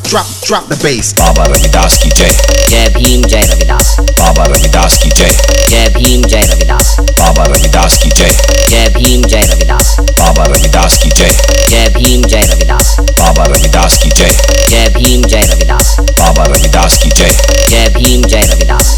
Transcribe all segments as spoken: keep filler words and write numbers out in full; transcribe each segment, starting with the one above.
drop, drop the bass. बाबा रविदास की जय। जय भीम जय रविदास। बाबा रविदास की जय। जय भीम जय रविदास। बाबा रविदास की जय। जय भीम जय रविदास। बाबा रविदास की जय। जय भीम जय रविदास। बाबा रविदास की जय। जय भीम जय रविदास। बाबा रविदास की जय। जय भीम जय रविदास।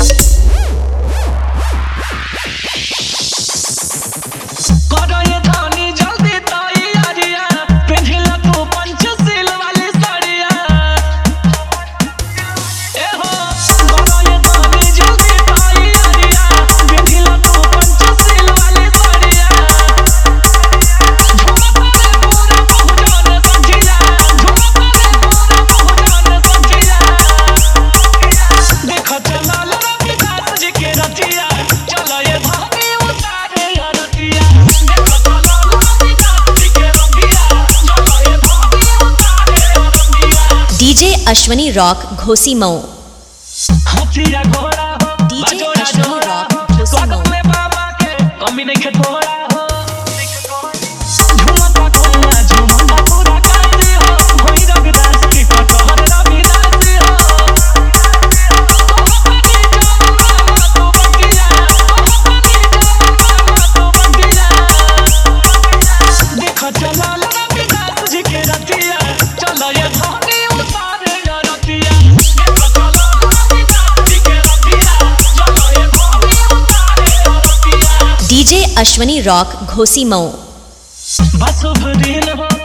डीजे अश्वनी रॉक घोसी मऊ। डीजे अश्वनी रॉक घोसी मऊ। डीजे अश्वनी रॉक घोसी मऊ।